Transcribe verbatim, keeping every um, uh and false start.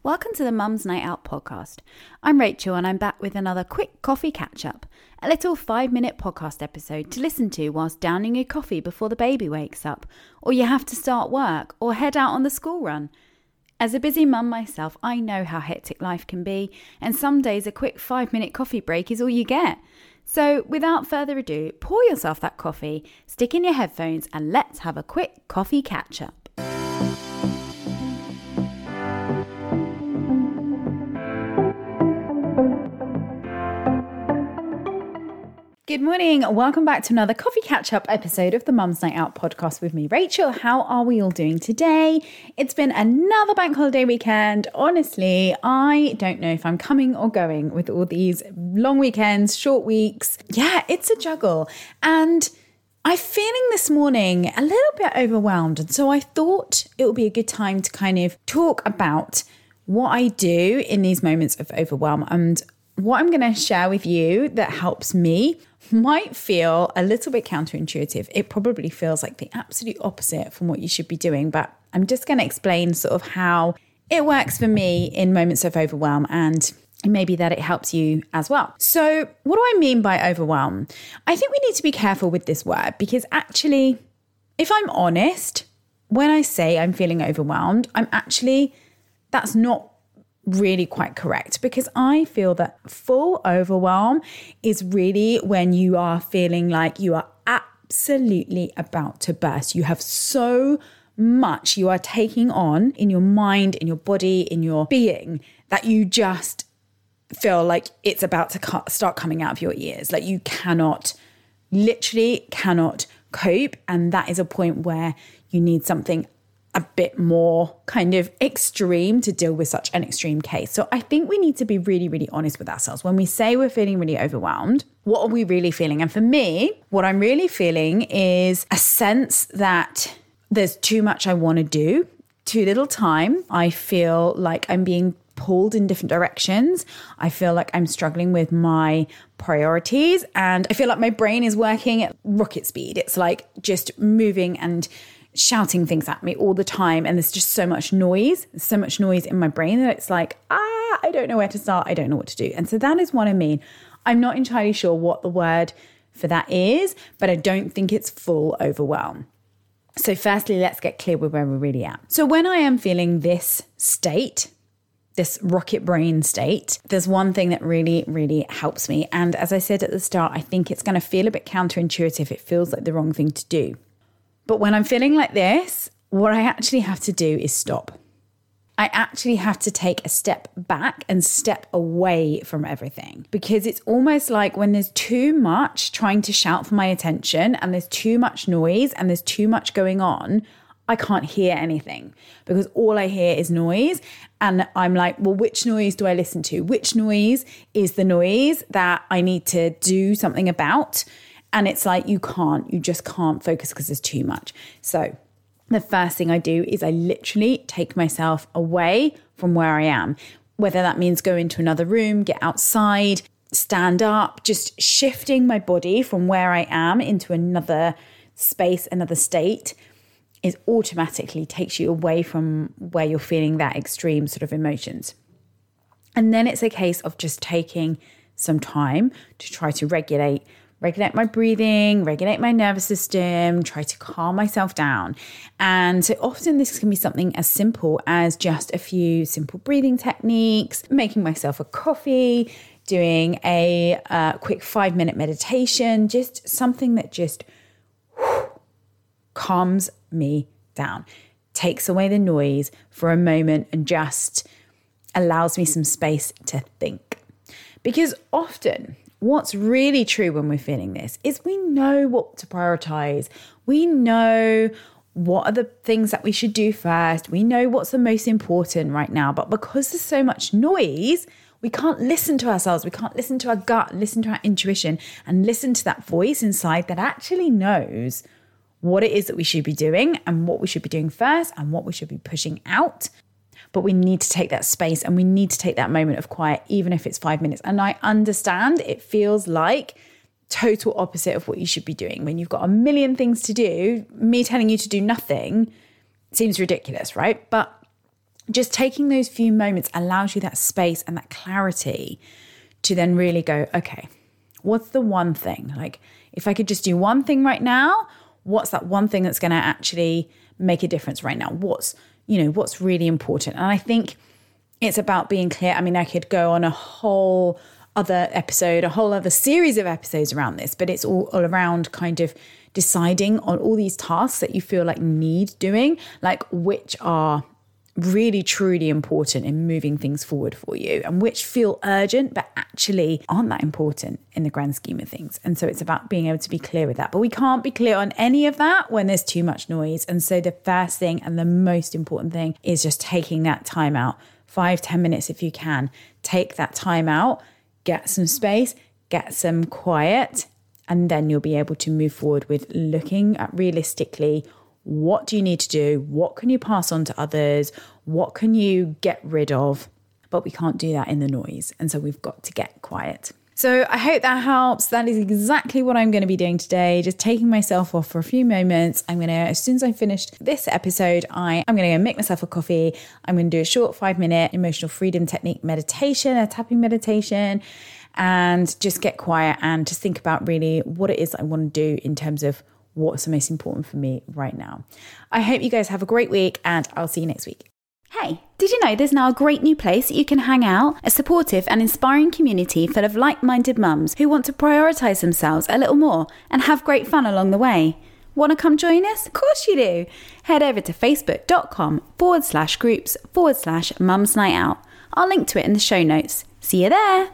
Welcome to the Mum's Night Out podcast. I'm Rachel and I'm back with another quick coffee catch-up, a little five-minute podcast episode to listen to whilst downing your coffee before the baby wakes up, or you have to start work, or head out on the school run. As a busy mum myself, I know how hectic life can be, and some days a quick five-minute coffee break is all you get. So without further ado, pour yourself that coffee, stick in your headphones, and let's have a quick coffee catch-up. Good morning. Welcome back to another coffee catch-up episode of the Mum's Night Out podcast with me, Rachel. How are we all doing today? It's been another bank holiday weekend. Honestly, I don't know if I'm coming or going with all these long weekends, short weeks. Yeah, it's a juggle. And I'm feeling this morning a little bit overwhelmed. And so I thought it would be a good time to kind of talk about what I do in these moments of overwhelm. And what I'm going to share with you that helps me might feel a little bit counterintuitive. It probably feels like the absolute opposite from what you should be doing, but I'm just going to explain sort of how it works for me in moments of overwhelm, and maybe that it helps you as well. So what do I mean by overwhelm? I think we need to be careful with this word because actually, if I'm honest, when I say I'm feeling overwhelmed, I'm actually, that's not really quite correct, because I feel that full overwhelm is really when you are feeling like you are absolutely about to burst. You have so much you are taking on in your mind, in your body, in your being, that you just feel like it's about to start coming out of your ears. Like you cannot, literally cannot cope. And that is a point where you need something a bit more kind of extreme to deal with such an extreme case. So I think we need to be really, really honest with ourselves. When we say we're feeling really overwhelmed, what are we really feeling? And for me, what I'm really feeling is a sense that there's too much I want to do, too little time. I feel like I'm being pulled in different directions. I feel like I'm struggling with my priorities, and I feel like my brain is working at rocket speed. It's like just moving and shouting things at me all the time. And there's just so much noise, there's so much noise in my brain that it's like, ah, I don't know where to start. I don't know what to do. And so that is what I mean. I'm not entirely sure what the word for that is, but I don't think it's full overwhelm. So firstly, let's get clear with where we're really at. So when I am feeling this state, this rocket brain state, there's one thing that really, really helps me. And as I said at the start, I think it's going to feel a bit counterintuitive. It feels like the wrong thing to do. But when I'm feeling like this, what I actually have to do is stop. I actually have to take a step back and step away from everything, because it's almost like when there's too much trying to shout for my attention and there's too much noise and there's too much going on, I can't hear anything because all I hear is noise. And I'm like, well, which noise do I listen to? Which noise is the noise that I need to do something about? And it's like, you can't, you just can't focus because there's too much. So the first thing I do is I literally take myself away from where I am, whether that means go into another room, get outside, stand up, just shifting my body from where I am into another space, another state, is automatically takes you away from where you're feeling that extreme sort of emotions. And then it's a case of just taking some time to try to regulate regulate my breathing, regulate my nervous system, try to calm myself down. And so often this can be something as simple as just a few simple breathing techniques, making myself a coffee, doing a uh, quick five minute meditation, just something that just whew, calms me down, takes away the noise for a moment and just allows me some space to think. Because often what's really true when we're feeling this is we know what to prioritize. We know what are the things that we should do first. We know what's the most important right now. But because there's so much noise, we can't listen to ourselves. We can't listen to our gut, listen to our intuition, and listen to that voice inside that actually knows what it is that we should be doing and what we should be doing first and what we should be pushing out. But we need to take that space and we need to take that moment of quiet, even if it's five minutes. And I understand it feels like total opposite of what you should be doing. When you've got a million things to do, me telling you to do nothing seems ridiculous, right? But just taking those few moments allows you that space and that clarity to then really go, okay, what's the one thing? Like, if I could just do one thing right now, what's that one thing that's going to actually make a difference right now? What's, you know, what's really important? And I think it's about being clear. I mean, I could go on a whole other episode, a whole other series of episodes around this, but it's all, all around kind of deciding on all these tasks that you feel like need doing, like which are really truly important in moving things forward for you and which feel urgent but actually aren't that important in the grand scheme of things. And so it's about being able to be clear with that, but we can't be clear on any of that when there's too much noise. And so the first thing and the most important thing is just taking that time out, five, ten minutes if you can. Take that time out, get some space, get some quiet, and then you'll be able to move forward with looking at realistically, what do you need to do? What can you pass on to others? What can you get rid of? But we can't do that in the noise. And so we've got to get quiet. So I hope that helps. That is exactly what I'm going to be doing today. Just taking myself off for a few moments. I'm going to, as soon as I finished this episode, I, I'm going to go make myself a coffee. I'm going to do a short five minute emotional freedom technique meditation, a tapping meditation, and just get quiet and just think about really what it is I want to do in terms of what's the most important for me right now. I hope you guys have a great week and I'll see you next week. Hey, did you know there's now a great new place that you can hang out? A supportive and inspiring community full of like-minded mums who want to prioritise themselves a little more and have great fun along the way. Want to come join us? Of course you do. Head over to facebook.com forward slash groups forward slash mums night out. I'll link to it in the show notes. See you there.